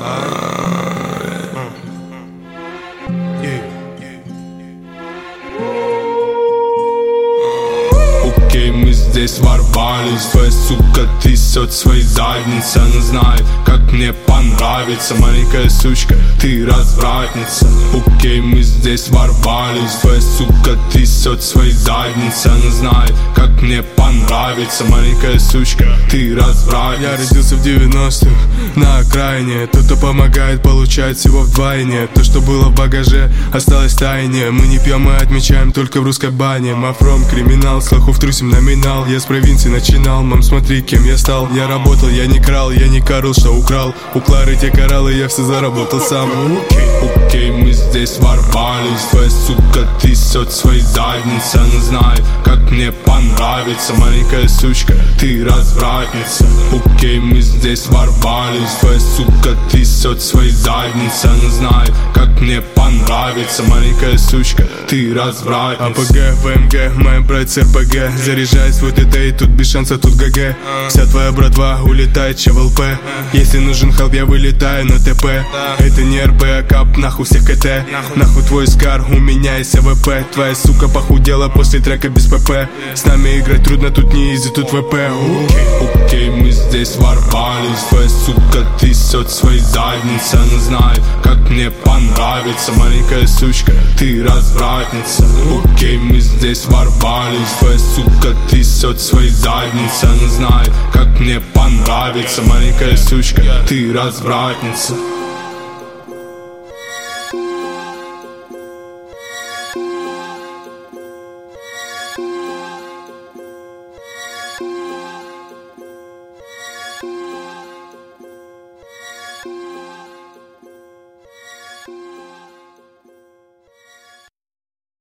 Окей, мы здесь ворвались. Твоя сука трясет своей задницей. Она знает, как мне понравится. Маленькая сучка, ты развратница. Окей, мы здесь ворвались. Твоя сука трясет своей задницей. Она знает, как мне понравится. Маленькая сучка, ты развратница. Я родился в 90-х, на окраине. Тот, кто помогает, получает всего вдвойне. То, что было в багаже, осталось в тайне. Мы не пьем, мы отмечаем только в русской бане. Мафром, криминал, слухов трусим номинал. Я с провинции начинал, мам, смотри, кем я стал. Я работал, я не крал, я не карл, что украл. У Клары те кораллы, я все заработал сам. Окей, мы здесь ворвались. Твоя сука трясет своей задницей. Она знает, как мне понравится. Маленькая сучка, ты развратница. Окей, мы здесь ворвались. Твоя сука трясет своей задницей. Она знает, как мне понравится. Маленькая сучка, ты развратница. АПГ, ВМГ, моя брать с РПГ. Заряжай свой ТТ, и тут без шанса, тут ГГ. Вся твоя братва улетает, ЧВЛП. Если нужен хелп, я вылетаю на ТП. Это не РП, а кап, нахуй всех КТ. Нахуй твой скар, у меня есть АВП. Твоя сука похудела после трека без ПП. С нами играть трудно, тут не изи, тут ВП. Окей, мы здесь ворвались. Твоя сука трясет своей задницей. Она знает, как мне понравится. Маленькая сучка, ты развратница. Окей, мы здесь ворвались. Твоя сука трясет своей задницей. Она знает, как мне понравится. Маленькая сучка, ты развратница.